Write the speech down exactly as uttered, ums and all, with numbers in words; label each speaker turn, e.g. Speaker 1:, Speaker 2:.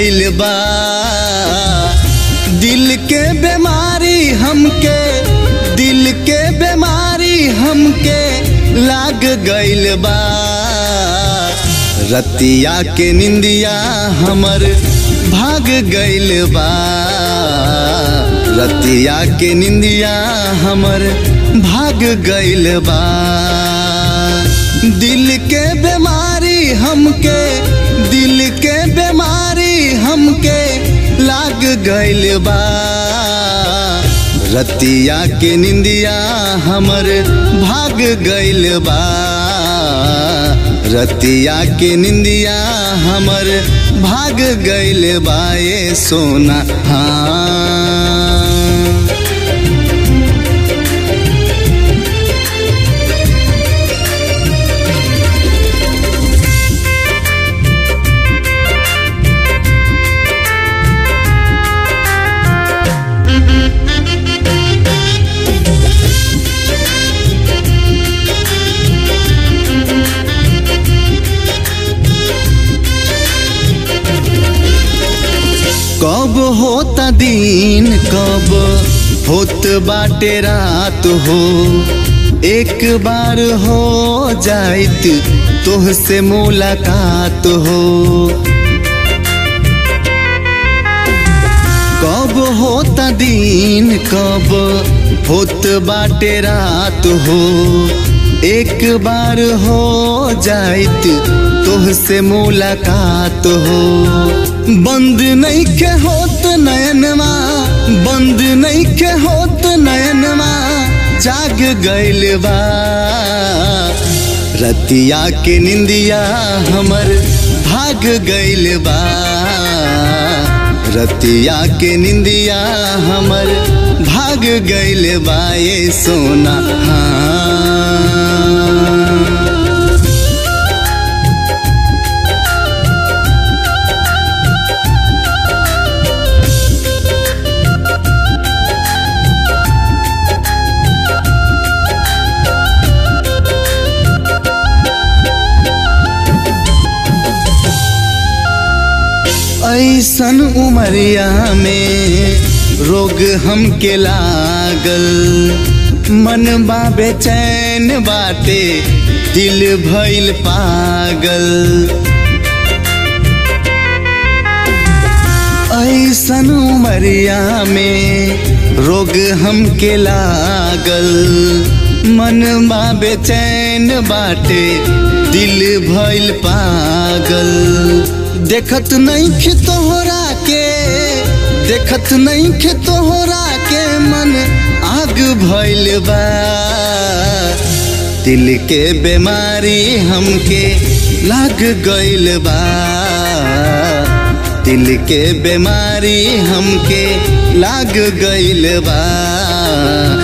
Speaker 1: गइल बा दिल के बीमारी हमके दिल के बीमारी हमके लाग गइल बा रतिया के निंदिया हमर भाग गइल बा रतिया के निंदिया हमर भाग गइल बा दिल के बीमारी हमके दिल के बीमारी हमके लाग गइल बा रतिया के निंदिया हमर भाग गइल बा रतिया के निंदिया हमर भाग गइल बा ये सोना हाँ कब होता दिन कब होत बाटे रात हो एक बार हो जाइत तोहसे मुलाकात हो कब होता दिन कब होत बाटे रात हो एक बार हो जाइत तोहसे मुलाकात हो बंद नहीं के होत नयनमा बंद नहीं के होत नयनमा जाग गइल बा रतिया के निंदिया हमर भाग गइल बा रतिया के निंदिया हमर भाग गइल बा ये सोना हाँ ऐसन उमरिया में रोग हमके लागल मन बा बेचैन बाटे दिल भइल पागल ऐसन उमरिया में रोग हमके लागल मन बा बेचैन बाटे दिल भइल पागल देखत नहीं खे तोहरा के देखत नहीं खे तोहरा के मन आग भइल बा दिल के बीमारी हमके लाग गइल बा दिल के बीमारी हमके लाग गइल बा